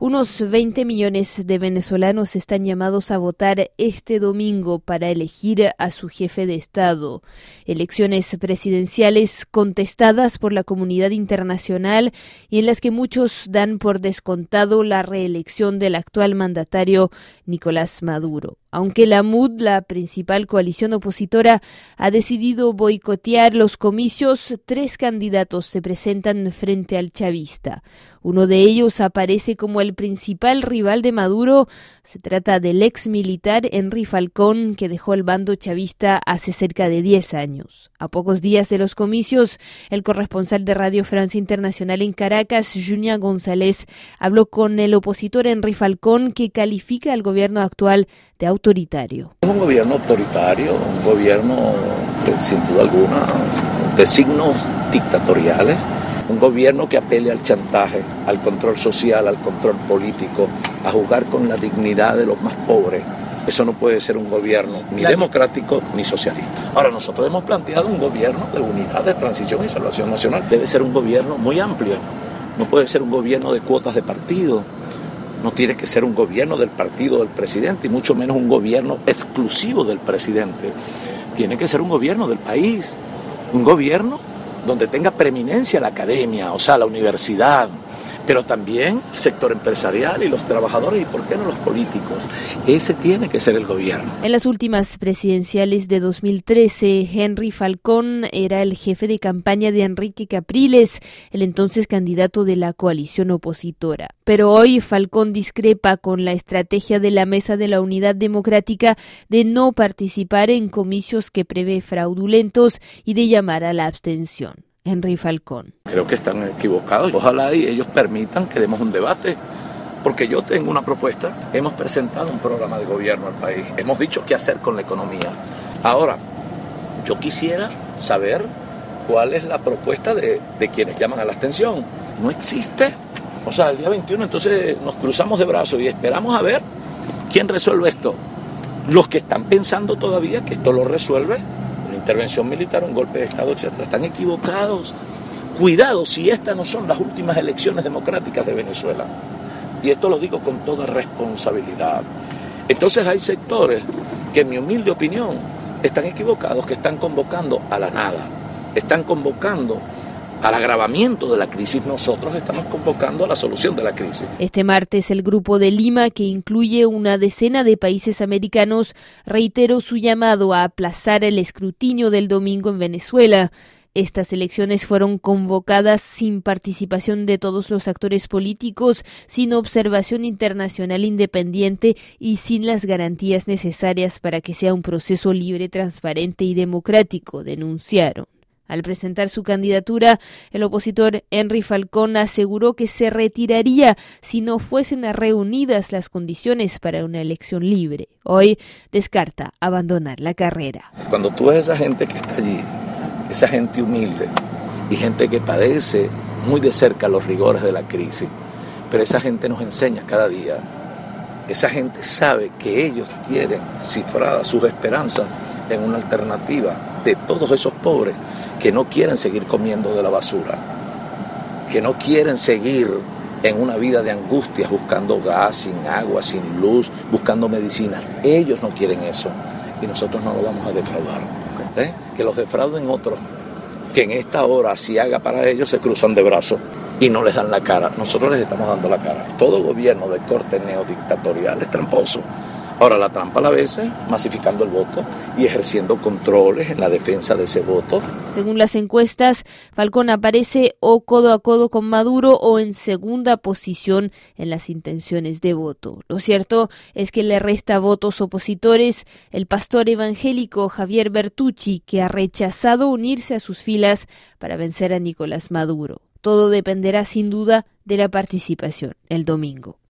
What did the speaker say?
Unos 20 millones de venezolanos están llamados a votar este domingo para elegir a su jefe de Estado. Elecciones presidenciales contestadas por la comunidad internacional y en las que muchos dan por descontado la reelección del actual mandatario Nicolás Maduro. Aunque la MUD, la principal coalición opositora, ha decidido boicotear los comicios, 3 candidatos se presentan frente al chavista. Uno de ellos aparece como el principal rival de Maduro. Se trata del ex militar Henry Falcón, que dejó el bando chavista hace cerca de 10 años. A pocos días de los comicios, el corresponsal de Radio Francia Internacional en Caracas, Junia González, habló con el opositor Henry Falcón, que califica al gobierno actual de autoritario. Es un gobierno autoritario, un gobierno sin duda alguna de signos dictatoriales, un gobierno que apele al chantaje, al control social, al control político, a jugar con la dignidad de los más pobres. Eso no puede ser un gobierno ni democrático ni socialista. Ahora, nosotros hemos planteado un gobierno de unidad, de transición y salvación nacional. Debe ser un gobierno muy amplio, no puede ser un gobierno de cuotas de partido. No tiene que ser un gobierno del partido del presidente y mucho menos un gobierno exclusivo del presidente. Tiene que ser un gobierno del país, un gobierno donde tenga preeminencia la academia, o sea, la universidad, pero también el sector empresarial y los trabajadores y, ¿por qué no, los políticos? Ese tiene que ser el gobierno. En las últimas presidenciales de 2013, Henry Falcón era el jefe de campaña de Enrique Capriles, el entonces candidato de la coalición opositora. Pero hoy Falcón discrepa con la estrategia de la Mesa de la Unidad Democrática de no participar en comicios que prevé fraudulentos y de llamar a la abstención. Henry Falcón. Creo que están equivocados. Ojalá y ellos permitan que demos un debate, porque yo tengo una propuesta. Hemos presentado un programa de gobierno al país. Hemos dicho qué hacer con la economía. Ahora, yo quisiera saber cuál es la propuesta de quienes llaman a la abstención. No existe. O sea, el día 21 entonces nos cruzamos de brazos y esperamos a ver quién resuelve esto. Los que están pensando todavía que esto lo resuelve intervención militar, un golpe de Estado, etcétera, están equivocados. Cuidado si estas no son las últimas elecciones democráticas de Venezuela. Y esto lo digo con toda responsabilidad. Entonces hay sectores que, en mi humilde opinión, están equivocados, que están convocando a la nada, están convocando al agravamiento de la crisis. Nosotros estamos convocando a la solución de la crisis. Este martes, el Grupo de Lima, que incluye una decena de países americanos, reiteró su llamado a aplazar el escrutinio del domingo en Venezuela. Estas elecciones fueron convocadas sin participación de todos los actores políticos, sin observación internacional independiente y sin las garantías necesarias para que sea un proceso libre, transparente y democrático, denunciaron. Al presentar su candidatura, el opositor Henry Falcón aseguró que se retiraría si no fuesen reunidas las condiciones para una elección libre. Hoy descarta abandonar la carrera. Cuando tú ves a esa gente que está allí, esa gente humilde y gente que padece muy de cerca los rigores de la crisis, pero esa gente nos enseña cada día, esa gente sabe que ellos tienen cifradas sus esperanzas en una alternativa de todos esos pobres que no quieren seguir comiendo de la basura, que no quieren seguir en una vida de angustias buscando gas, sin agua, sin luz, buscando medicinas. Ellos no quieren eso y nosotros no lo vamos a defraudar. Que los defrauden otros, que en esta hora, si haga para ellos, se cruzan de brazos y no les dan la cara. Nosotros les estamos dando la cara. Todo gobierno de corte neodictatorial es tramposo. Ahora, la trampa a la vez es masificando el voto y ejerciendo controles en la defensa de ese voto. Según las encuestas, Falcón aparece o codo a codo con Maduro o en segunda posición en las intenciones de voto. Lo cierto es que le resta votos opositores el pastor evangélico Javier Bertucci, que ha rechazado unirse a sus filas para vencer a Nicolás Maduro. Todo dependerá sin duda de la participación el domingo.